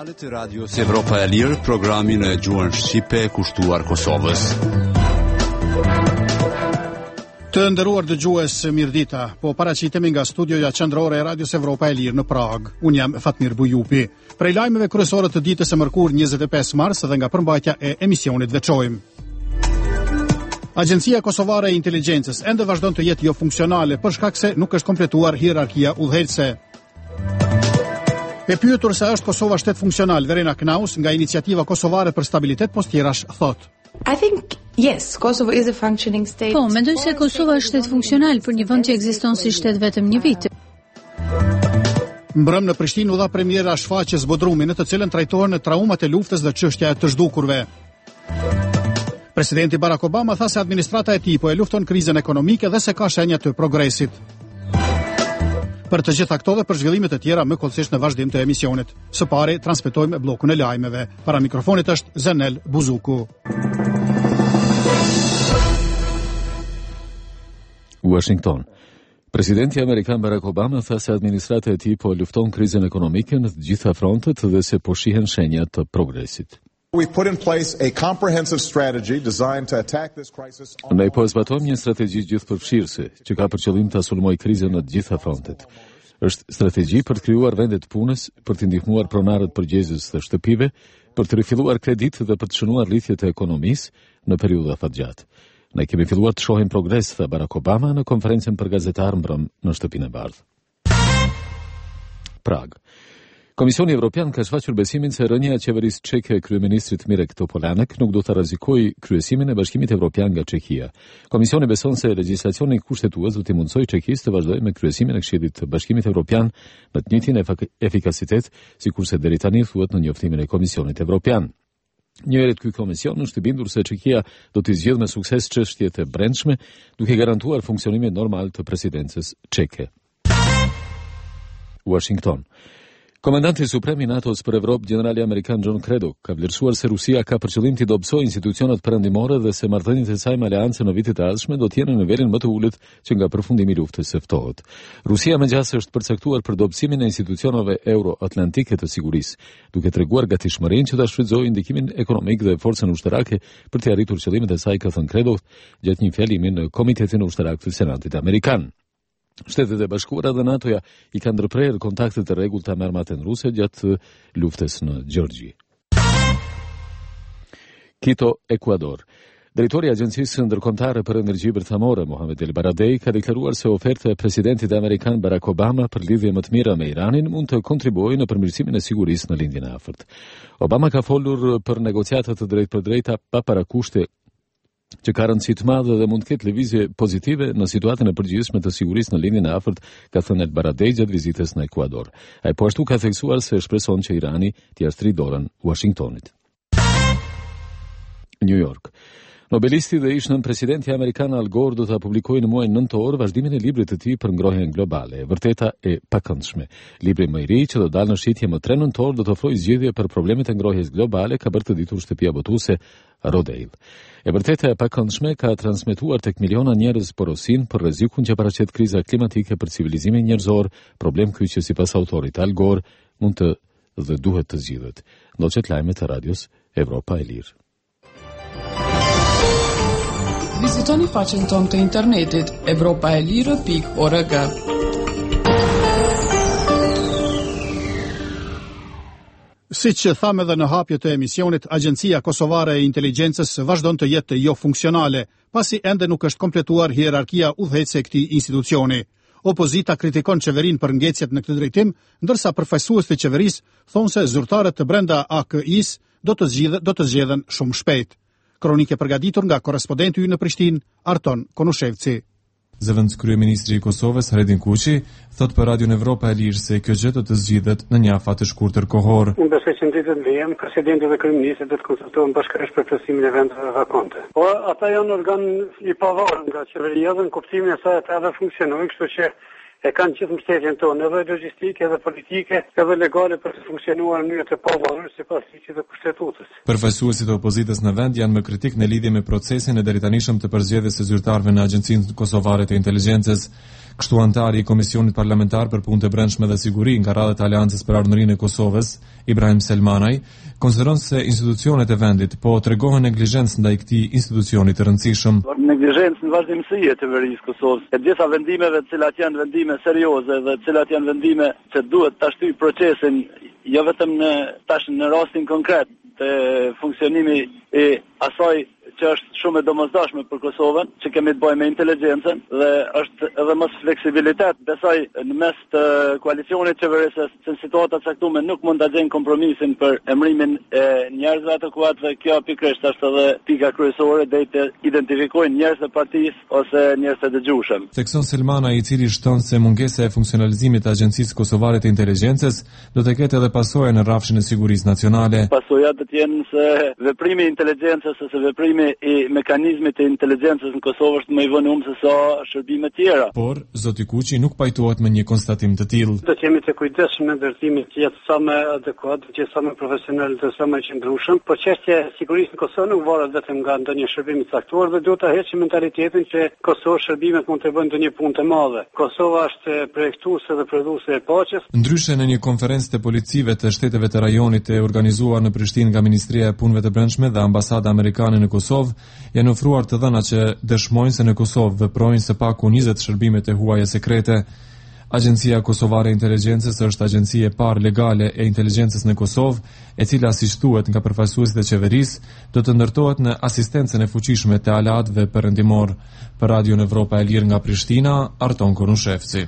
Materialet e Radios Evropa e Lirë, programin e gjuhën shqipe kushtuar Kosovës. Të nderuar dëgjues, mirëdita. Po paraqitemi nga studioja qendrore e Radios Evropa e Lirë në Prag. Unë jam Fatmir Bujupi. Prej lajmeve kryesore të ditës së mërkurë 25 mars dhe nga përmbajtja e emisionit veçojmë. Agjencia Kosovare e Inteligjencës ende vazhdon të jetë jo funksionale për shkak se nuk është kompletuar hierarkia udhëheqëse. E pyetur se është Kosova shtet funksional, Verena Knaus nga Iniciativa Kosovare për Stabilitet Postjerash thot: I think yes, Kosovo is a functioning state. Po, mendoj se Kosova është shtet funksional për një vend që ekziston si shtet vetëm një vit. Mbrëm në Prishtinë u dha premiera shfaqjes Bodrumi, në të cilën trajtohen traumat e luftës dhe çështja e të zhdukurve. Presidenti Barack Obama tha se administrata e tij po e lufton krizën ekonomike dhe se ka shenja të progresit. Për të gjitha këto dhe për zhvillimet e tjera më kollësisht në vazhdim të emisionit. Së pari transmetojmë bllokun e lajmeve. Para mikrofonit është Zenel Buzuku. Washington. Presidenti amerikan Barack Obama tha se administrata e tij po lufton krizën ekonomike në të gjitha frontet dhe se po shihen shenja të progresit. We put in place a comprehensive strategy designed to attack this crisis. Ne po zbatojmë një strategji gjithëpërfshirëse që ka për qëllim ta sulmojë krizën në të gjitha frontet. Është strategji për të krijuar vende të punës, për të ndihmuar pronarët përgjegjës të shtëpive, për të rifilluar kredit dhe për të shënuar rrithjet e ekonomisë në periudha fatgjatë. Ne kemi filluar të shohim progres, tha Barack Obama në konferencën për gazetarë mbrëm në Shtëpinë e Bardhë. Prag. Komisioni Evropian ka shfaqur besimin se rënja e qeverisë çeke e kryeministrit Mirek Topolanek nuk do të rrezikojë kryesimin e Bashkimit Evropian nga Çekia. Komisioni beson se legjislacioni kushtetues do t'i mundsojë Çekisë të vazhdojë me kryesimin e Këshillit të Bashkimit Evropian në të njëjtin efikasitet, sikurse deri tani thuhet në njoftimin e Komisionit Evropian. Njëherët ky komision është i bindur se Çekia do të zgjidhë me sukses çështjet e brendshme, duke garantuar funksionimin normal të presidencës çeke. Washington. Komandanti suprem i NATO-s për Evropë, generali amerikan John Kredok, ka vlerësuar se Rusia ka për qëllim të dobësojë institucionet perëndimore dhe se marrëdhëniet e saj me aleancën në vitet e ardhshme do të jenë në nivelin më të ulët që nga përfundimi i luftës së ftohtë. Rusia megjithëse është përcaktuar për dobësimin e institucioneve euro-atlantike të sigurisë, duke treguar gatishmërinë që ta shfrytëzojë ndikimin ekonomik dhe forcën ushtarake për të arritur qëllimet e saj, ka thënë Kredok gjatë një fjalimi në Komitetin Ushtarak të Senatit Amerikan. Shtetet e Bashkuara dhe NATO-ja i kanë ndërprerë kontakte të rregullta me armatën ruse gjatë luftës në Gjeorgji. Quito, Ekuador. Drejtori i Agjencisë Ndërkombëtare për Energji Bërthamore, Mohamed El Baradei, ka deklaruar se oferta e presidentit amerikan Barack Obama për lidhje më të mira me Iranin mund të kontribuojë në përmirësimin e sigurisë në lindjen e afërt. Obama ka folur për negociata të drejtpërdrejta pa parakushte që ka rëndësi të madhe dhe mund të ketë lëvizje pozitive në situatën e përgjithshme të sigurisë në lindjen e afërt, ka thënë El Baradei gjatë vizitës në Ekuador. Ai po ashtu ka theksuar se shpreson që Irani t'i ashtri dorën Washingtonit. New York. Nobelisti dhe ish nën presidenti amerikan Al Gore do ta publikojë në muajin nëntor vazhdimin e librit të tij për ngrohjen globale, e vërteta e pakëndshme. Libri më i ri që do dalë në shitje më 3 nëntor do të ofrojë zgjidhje për problemet e ngrohjes globale, ka bërë të ditur shtëpia botuese Rodale. E vërteta e pakëndshme ka transmetuar tek miliona njerëz porosin për rrezikun që paraqet kriza klimatike për civilizimin njerëzor, problem ky që sipas autorit Al Gore mund të dhe duhet të zgjidhet. Ndoqet lajmet e radios Evropa e Lirë. Vizitoni faqen tonë të internetit evropaelire.org. Siç thamë edhe në hapje të emisionit, Agjencia Kosovare e Inteligjencës vazhdon të jetë jo funksionale, pasi ende nuk është kompletuar hierarkia udhëheqëse e këtij institucioni. Opozita kritikon qeverinë për ngecjet në këtë drejtim, ndërsa përfaqësuesit e qeverisë thonë se zyrtarët të brenda AKI-s do të zgjedhen shumë shpejt. Kronike përgatitur nga korrespondenti ynë në Prishtinë, Arton Konushevci. Zëvendës kryeministri i Kosovës, Redin Kuqi, thot për Radion Evropa e Lirë se kjo gjë do të zgjidhet në një afat të shkurtër kohor. Unë besoj që në ditët e vijim, presidenti dhe kryeministri do të konsultohen bashkërisht për plotësimin e vendeve vakante. Po ata janë organ i pavarur nga qeveria dhe në kuptimin e saj ata edhe funksionojnë, kështu që e kanë gjithë mbështetjen tonë, edhe logjistike, edhe politike, edhe legale për të funksionuar në mënyrë të pavarur sipas ligjit të kushtetutës. Përfaqësuesit e opozitës në vend janë më kritik në lidhje me procesin e deritanishëm të përzgjedhjes së zyrtarëve në Agjencinë Kosovare të Inteligjencës. Kështu antari i Komisionit Parlamentar për Punë të Brendshme dhe Siguri nga radhët e Aleancës për Ardhmërinë e Kosovës, Ibrahim Selmanaj, konsideron se institucionet e vendit po tregohen neglizhencë ndaj këtij institucioni të rëndësishëm. Neglizhencë në vazhdimësi e qeverisë Kosovës. E gjitha vendimeve të cilat janë vendime serioze dhe të cilat janë vendime që duhet ta shtyjë procesin jo vetëm në rastin konkret të funksionimi i asaj që është shumë e domosdoshme për Kosovën, që kemi të bëjmë me inteligjencën dhe është edhe mos fleksibilitet, besoj në mes të koalicionit qeverisës, që në situata caktuar nuk mund ta gjejnë kompromisin për emërimin e njerëzve adekuat dhe kjo pikërisht është edhe pika kryesore deri të identifikojnë njerëz të partisë ose njerëz të dëgjueshëm. Thekson Selmana, i cili shton se mungesa e funksionalizimit të Agjencisë Kosovare të Inteligjencës do të ketë edhe pasoja në rrafshin e sigurisë nacionale. Pasojat do të jenë se veprimi i inteligjencës ose veprimi i mekanizmit të inteligjencës në Kosovë është më i vënum se sa shërbime tjera. Por zoti Kuqi nuk pajtohet me një konstatim të tillë. Do të jemi të kujdesshëm me ndërtimin që jetë sa më adekuat, që sa më profesional dhe sa më i qëndrueshëm, por çështja e sigurisë në Kosovë nuk varet vetëm nga ndonjë shërbim i caktuar dhe duhet ta heqim mentalitetin që Kosovë shërbimet mund të bëjnë ndonjë punë të madhe. Kosova është projektuese dhe prodhuese e paqes. Ndryshe në një konferencë të policive të shteteve të rajonit e organizuar në Prishtinë nga Ministria e Punëve të Brendshme dhe Ambasada Amerikane në Kosovë, janë ofruar të dhëna që dëshmojnë se në Kosovë veprojnë së paku 20 shërbimet e huaja sekrete. Agjencia Kosovare e Inteligjencës është agjencia e parë legale e inteligjencës në Kosovë, e cila asistuhet nga përfaqësuesit e qeverisë, do të ndërtohet në asistencën e fuqishme të aleatëve perëndimor. Për Radio Evropa e Lirë nga Prishtina, Arton Konushevci.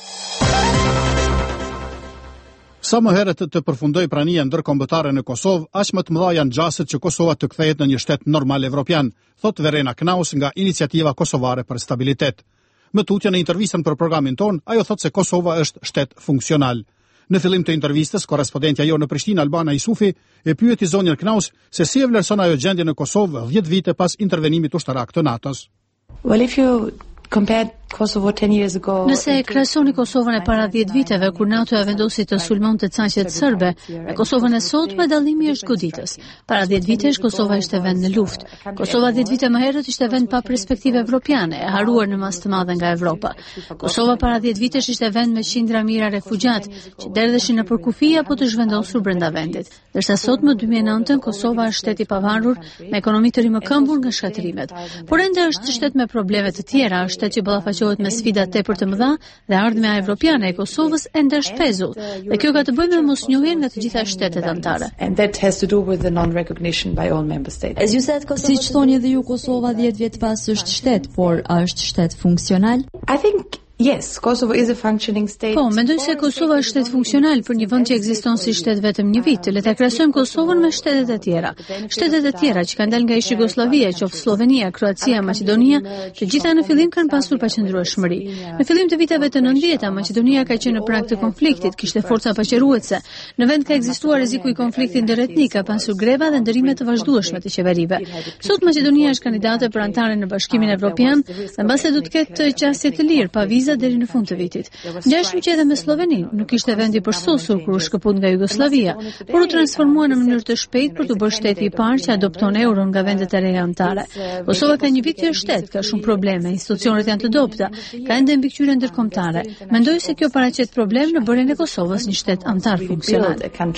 Sa më herët të përfundoj prania ndërkombëtare në Kosovë, aq më të mëdha janë gjasët që Kosova të kthehet në një shtet normal evropian, thot Verena Knaus nga Iniciativa Kosovare për Stabilitet. Më tutje në intervistën për programin ton, ajo thot se Kosova është shtet funksional. Në fillim të intervistës, korrespondentja jo në Prishtinë Albana Isufi e pyeti zonjën Knaus se si e vlerëson ajo gjendjen në Kosovë 10 vite pas intervenimit ushtarak të NATO-s. Well, if you compare Kosovo 10 years ago. Nëse e krahasoni Kosovën e para 10 viteve kur NATO e vendosi të sulmonte caqet serbe, me Kosovën e sotme dallimi është goditës. Para 10 vitesh Kosova ishte vend në luftë. Kosova 10 vite më herët ishte vend pa perspektive evropiane, e haruar në masë të madhe nga Evropa. Kosova para 10 vitesh ishte vend me qindra mijëra refugjat që derdheshin nëpër kufi apo të zhvendosur brenda vendit. Ndërsa sot më 2009 Kosova është shtet i pavarur me ekonomi të rimëkëmbur nga shkatrimet. Por ende është shtet me probleme të tjera, është shtet që ballafaqohet me sfida tepër të mëdha dhe ardhmja evropiane e Kosovës ende është pezull. Dhe kjo ka të bëjë me mosnjohjen nga të gjitha shtetet anëtare. And that has to do with the non-recognition by all member states. As you said, siç thoni edhe ju, Kosova 10 vjet pas është shtet, por a është shtet funksional? I think yes, Kosovo is a functioning state. Po, mendoj se Kosova është shtet funksional për një vend që ekziston si shtet vetëm një vit. Le ta krahasojmë Kosovën me shtetet e tjera. Shtetet e tjera që kanë dalë nga ish Jugosllavia, qoftë Slovenia, Kroacia, Maqedonia, të gjitha në fillim kanë pasur paqëndrueshmëri. Në fillim të viteve të 90-ta, Maqedonia ka qenë në prag të konfliktit, kishte forca paqëruese. Në vend ka ekzistuar rreziku i konfliktit ndëretnik, ka pasur greva dhe ndërime të vazhdueshme të qeverive. Sot Maqedonia është kandidate për antare në Bashkimin Evropian dhe mbase do të ketë qasje të lirë pa viza deri në fund të vitit. Ngjashëm që edhe me Sloveninë, nuk ishte vendi përsosur kur u shkëput nga Jugosllavia, por u transformua në mënyrë të shpejtë për të bërë shteti i parë që adopton euron nga vendet e reja anëtare. Kosova ka një vit që është shtet, ka shumë probleme, institucionet janë të dobta, ka ende mbikëqyrje ndërkombëtare. Mendoj se kjo paraqet problem në bërjen e Kosovës një shtet anëtar funksional.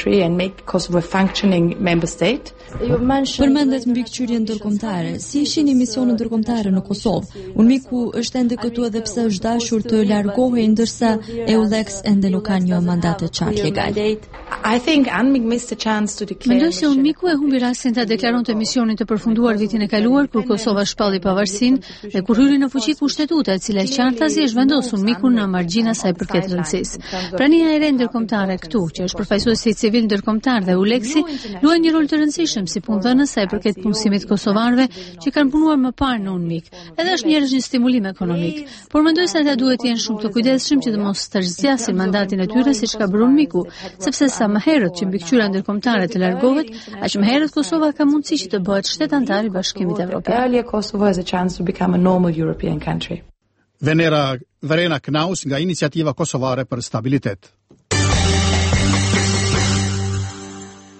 Përmendet mbikëqyrje ndërkombëtare. Si shihni misionin ndërkombëtar në Kosovë? Unmiku është ende këtu edhe pse është dashur të largohej, ndërsa EULEX ende nuk ka një mandat të qartë legal. Mendoj se Unmiku e humbi rastin ta deklaronte misionin të përfunduar vitin e kaluar kur Kosova shpalli pavarësinë dhe kur hyri në fuqi kushtetuta, e cila qartazi është vendosur Unmikun në margjina sa i përket rëndësisë. Prania e re ndërkombëtare këtu, që është përfaqësuesi civil ndërkombëtar dhe EULEX-i, luan një rol të rëndësishëm si punëdhënës sa i përket punësimit kosovarëve që kanë punuar më parë në Unmik. Edhe është një stimulim ekonomik. Por mendoj se ata duhet të jenë shumë të kujdesshëm që të mos tërëzgjasin mandatin e tyre siç ka bërë Unmiku, sepse sa më herët që mbikëqyrja ndërkombëtare të largohet, aq më herët Kosova ka mundësi që të bëhet shtet antar i Bashkimit Evropian. Kosovo has a chance to become a normal European country. Verena Knaus nga Iniciativa Kosovare për Stabilitet.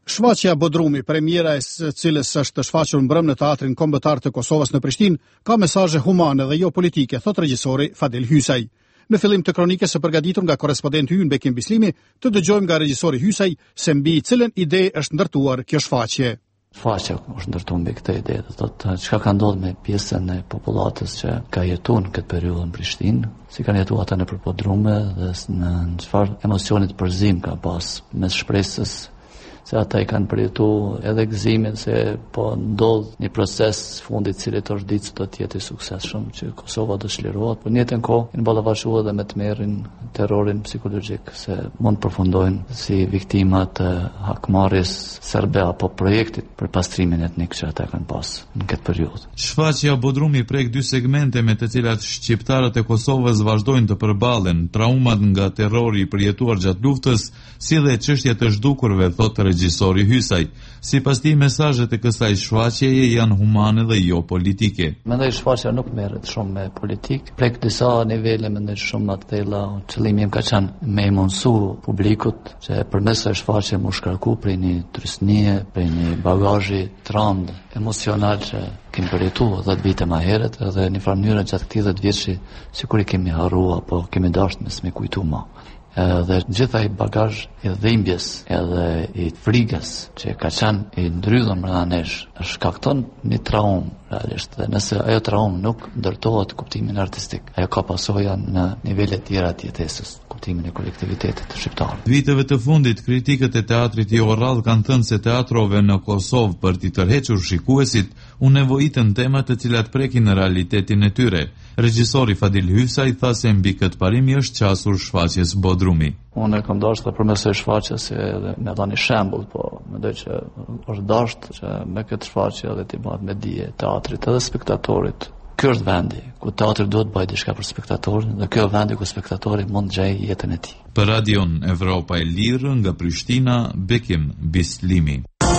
Shfaqja Bodrumi, premiera e së cilës është shfaqur mbrëm në Teatrin Kombëtar të Kosovës në Prishtinë, ka mesazhe humane dhe jo politike, thot regjisori Fadil Hysaj. Në fillim të kronikës së përgatitur nga korrespondenti ynë Bekim Bislimi, të dëgjojmë nga regjisori Hysaj se mbi cilën ide është ndërtuar kjo shfaqje. Shfaqja është ndërtuar mbi këtë ide, do thotë çka ka ndodhur me pjesën e popullatës që ka jetuar në këtë periudhë në Prishtinë, si kanë jetuar ata nëpër Bodrume dhe në çfarë emocionit përzim ka pas mes shpresës se ata i kanë përjetu edhe gëzimin se po ndodh një proces fundit cili të është ditë do të jetë i suksesshëm që Kosova do çlirohet, por në njëjtën kohë në ballafaqua edhe me tmerrin, terrorin psikologjik se mund të përfundojnë si viktima të hakmarrjes serbe apo projektit për pastrimin etnik që ata kanë pas në këtë periudhë. Shfaqja Bodrumi prek dy segmente me të cilat shqiptarët e Kosovës vazhdojnë të përballen, traumat nga terrori i përjetuar gjatë luftës, si dhe çështjet e zhdukurve, thotë regjisori Hysaj. Sipas tij, mesazhet e kësaj shfaqjeje janë humane dhe jo politike. Mendoj shfaqja nuk merret shumë me politikë, prek disa nivele mendoj shumë të thella. Qëllimi im ka qenë me i mundsu publikut që përmes së shfaqjes mu shkarku prej një trysnie, prej një bagazhi traumë emocional që kemi përjetuar 10 vite më herët edhe në një mënyrë gjatë këtij 10 vjeçi sikur i kemi harruar apo kemi dashur me kujtu më. Dhe gjitha i bagazh i dhimbjes edhe i frikës që ka qenë i ndrydhur brenda nesh shkakton një traumë realisht, dhe nëse ajo traumë nuk ndërtohet kuptimin artistik, ajo ka pasoja në nivele të tjera të jetesës, kuptimin e kolektivitetit të shqiptar. Viteve të fundit, kritikët e teatrit jo rrallë kanë thënë se teatrove në Kosovë për t'i tërhequr shikuesit u nevojitën tema të cilat prekin në realitetin e tyre. Regjisori Fadil Hysaj tha se mbi këtë parimi është qasur shfaqjes Bodrumi. Unë kam dashur të përmes së shfaqjes edhe me dhënë shembull, po mendoj që është dashur që me këtë shfaqje edhe të bëhet me dije teatrit edhe spektatorit. Ky është vendi ku teatri duhet të bëjë diçka për spektatorin dhe ky është vendi ku spektatori mund të gjejë jetën e tij. Për Radion Evropa e Lirë nga Prishtina, Bekim Bislimi.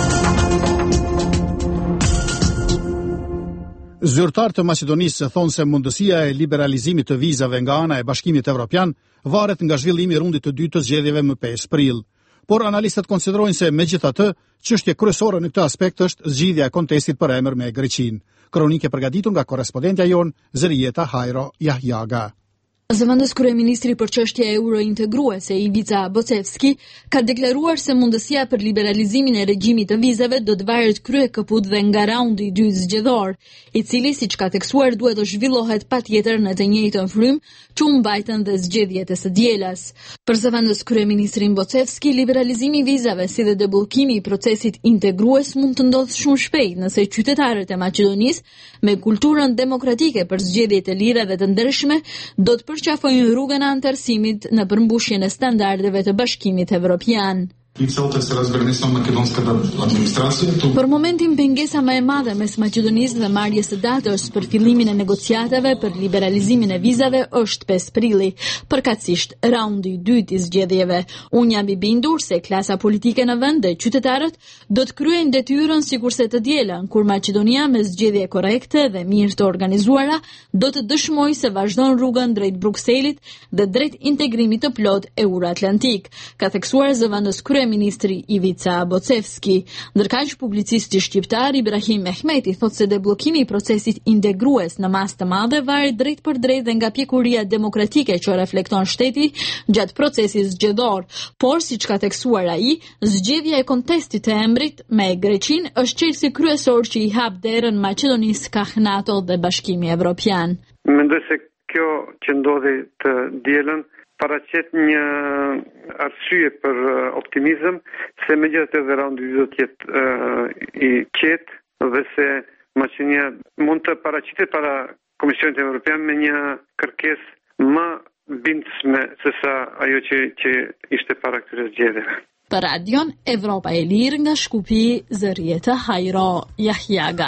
Zyrtarët e Maqedonisë thonë se mundësia e liberalizimit të vizave nga ana e Bashkimit Evropian varet nga zhvillimi i rundit të dytë të zgjedhjeve më 5 prill. Por analistët konsiderojnë se megjithatë, çështje kryesore në këtë aspekt është zgjidhja e kontestit për emër me Greqinë. Kronikë përgatitur nga korrespondentja jon Zërieta Hajro Yahyaga. Zëvendës kryeministri për çështje eurointegruese Ivica Bocevski ka deklaruar se mundësia për liberalizimin e regjimit të vizave do të varet kryekëput dhe nga raundi i dytë zgjedhor, i cili siç ka theksuar duhet të zhvillohet patjetër në të njëjtën frymë që u mbajtën dhe zgjedhjet e së dielës. Për zëvendës kryeministrin Bocevski, liberalizimi i vizave si dhe debullkimi i procesit integrues mund të ndodhë shumë shpejt nëse qytetarët e Maqedonisë me kulturën demokratike për zgjedhje të lira dhe të ndershme do të përqafojnë rrugën e antarësimit në përmbushjen e standardeve të Bashkimit Evropian. Për momentin pengesa më e madhe mes Maqedonisë dhe marrjes së datës për fillimin e negociatave për liberalizimin e vizave është 5 prilli, përkatësisht raundi i dytë i zgjedhjeve. Unë jam i bindur se klasa politike në vend dhe qytetarët do të kryejnë detyrën sikurse të dielën, kur Maqedonia me zgjedhje korrekte dhe mirë të organizuara do të dëshmojë se vazhdon rrugën drejt Brukselit dhe drejt integrimit të plot euro-atlantik, ka theksuar zëvendës ministri Ivica Bocevski. Ndërkaq publicisti shqiptar Ibrahim Mehmeti thotë se deblokimi i procesit integrues në masë të madhe varet drejt për drejt dhe nga pjekuria demokratike që reflekton shteti gjatë procesit zgjedhor, por siç ka theksuar ai, zgjedhja e kontestit të emrit me Greqinë është çelësi kryesor që i hap derën Maqedonisë kaq NATO dhe Bashkimi Evropian. Mendoj se kjo që ndodhi të dielën paraqet një arsye për optimizëm se megjithatë edhe raundi do të jetë i qetë dhe se Maqedonia mund të paraqitet para Komisionit Evropian me një kërkesë më bindësme se sa ajo që ishte para këtyre zgjedhjeve. Për Radion Evropa e Lirë nga Shkupi, Zërieta Hajro Yahyaga.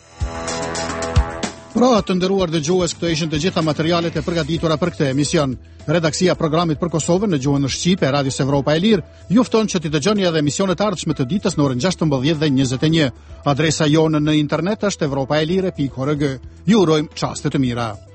Pra të nderuar dëgjues, këto ishin të gjitha materialet e përgatitura për këtë emision. Redaksia e programit për Kosovën në gjuhën shqipe e Radios Evropa e Lirë ju fton që t'i dëgjoni edhe emisionet ardhshme të ditës në orën 16:21. Adresa jonë në internet është europaelire.org. Ju urojmë çaste të mira.